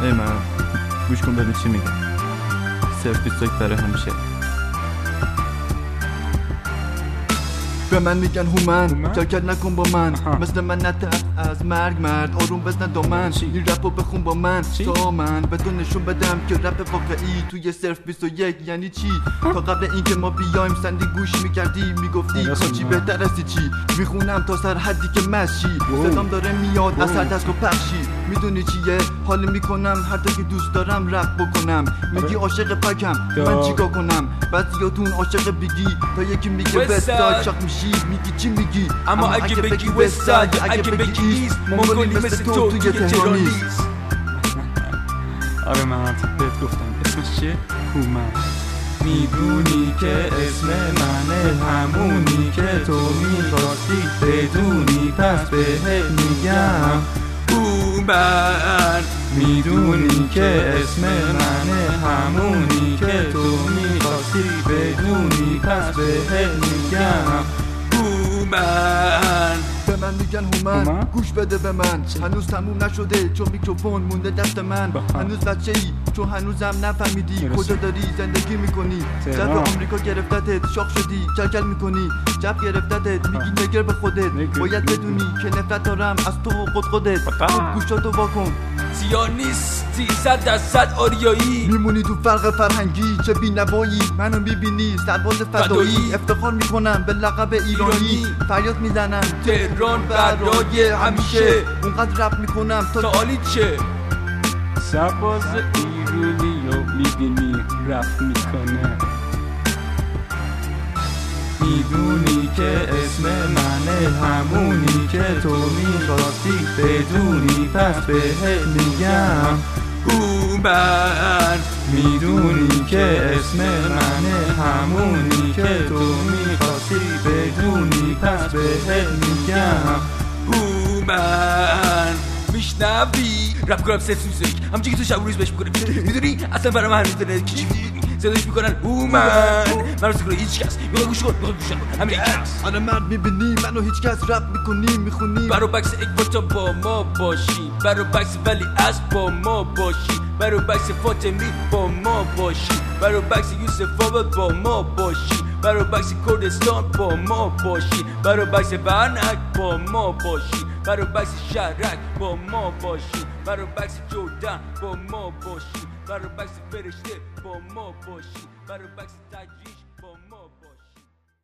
ای من گوش کن ببین چی میگم. صرف 21 برای همیشه. به من میگن هومن کلکل نکن با من مثل من نترس از مرگ مرد آروم بزن دامن این رپو بخون با من تا من به تو نشون بدم که رپ واقعی توی صرف 21 یعنی چی. تا قبل اینکه ما بیایم سندی گوش میکردی میگفتی کاچی بهتر از چی. میخونم تا سر حدی که مشی صدام داره میاد از هر دست و پخشی. میدونی چیه حال میکنم هر تا که دوست دارم رپ بکنم. میگی عاشق پکم من چیکار کنم. بعضیاتون عاشق بیگی تا یکی میگه وستساید شاق میشی میگی چی میگی. اما اگه بگی وستساید اگه بگی ایست مونگولی مثل تو توی تهران نیست. آره من بهت گفتم اسمش چیه؟ هومن. میدونی که اسم منه همونی که تو میخواستی بدونی پس بهت میگم هومن. میدونی که اسم منه همونی که تو میخواستی بدونی پس بهت میگم هومن. به من میگن هومن گوش بده به من. هنوز تموم نشده چون میکروفون مونده دست من. هنوز بچه ای چون هنوزم نفهمیدی کجا داری زندگی میکنی. جب آمریکا گرفتتت شاخ شدی کلکل میکنی. جب گرفتتت میگی نگر به خودت. باید بدونی که نفرت دارم از تو و خودت. خوب گوشاتو واکن زیانیستی 100% آریایی. میمونی تو فرق فرهنگی چه بینوایی. منو میبینی سرباز فدایی. افتخار میکنم به لقب ایرانی. فریاد میزنم تهران برای همیشه. اونقدر رپ میکنم تا عالی چه. سرباز ایرانی رو میبینی رپ میکنه. میدونی که اسم منه همونی که تو میخواستی بدونی پس بهت میگم هومن. میدونی که اسم منه همونی که تو میخواستی بدونی پس بهت میگم هومن. میشنوی رپ کنم صرف 21 همچه که تو شب و روز بهش میکنه. میدونی اصلا برای من هنوز داره کی صداش میکنن هومن. من رو سکره هیچ کس میخواد گوش کن میخواد گوش کن همین کس. آره مرد میبینی منو هیچ کس رپ میکنی میخونی. برو بکس اکباتا با ما باشی. برو بکس ولی از با ما باشی. برو بکس فاطمی با ما باشی. برو بکس یوسف آباد با ما باشی. برو بکس کردستان با ما باشی. برو بکس برنک با ما باشی. برو بکس شهرک با ما باشی. برو بکس جردن با ما باشی. برو بکس فرشته با ما باشی. برو بکس تجریش